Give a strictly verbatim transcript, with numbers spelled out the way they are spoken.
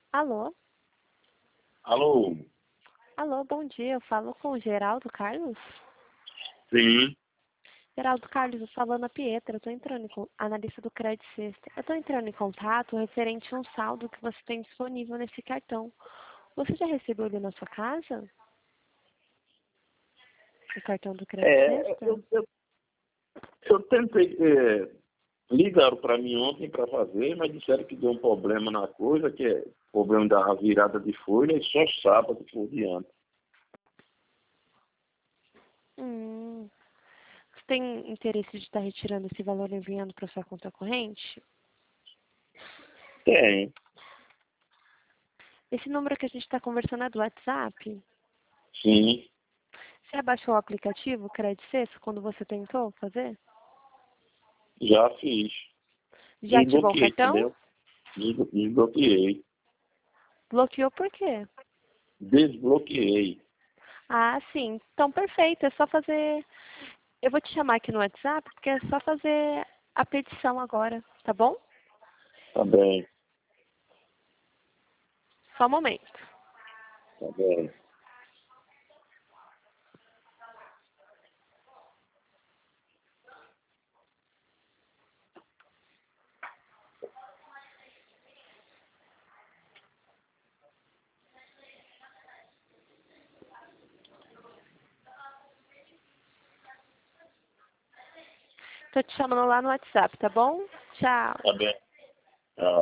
Alô? Alô? Alô, bom dia. Eu falo com o Geraldo Carlos? Sim. Geraldo Carlos, eu falo Ana Pietra. Eu estou entrando com analista do Credit Sexta. Eu estou entrando em contato referente a um saldo que você tem disponível nesse cartão. Você já recebeu ele na sua casa? O cartão do Credit É, Sexta? eu, eu, eu tentei, é, ligaram para mim ontem para fazer, mas disseram que deu um problema na coisa, que é problema da virada de folha, e só sábado por diante. Hum. Você tem interesse de estar retirando esse valor e enviando para sua conta corrente? Tem, Esse número que a gente está conversando é do WhatsApp? sim, Você abaixou o aplicativo Credit Sexta quando você tentou fazer? já fiz. Já ativou o Desbloqueei, cartão? entendeu? Desblo- Desbloqueei. Bloqueou por quê? Desbloqueei. Ah, sim. Então, perfeito. É só fazer... Eu vou te chamar aqui no WhatsApp, porque é só fazer a petição agora, tá bom? Tá bem, Só um momento. tá bem. Tô te chamando lá no WhatsApp, tá bom? Tchau. Tá bem.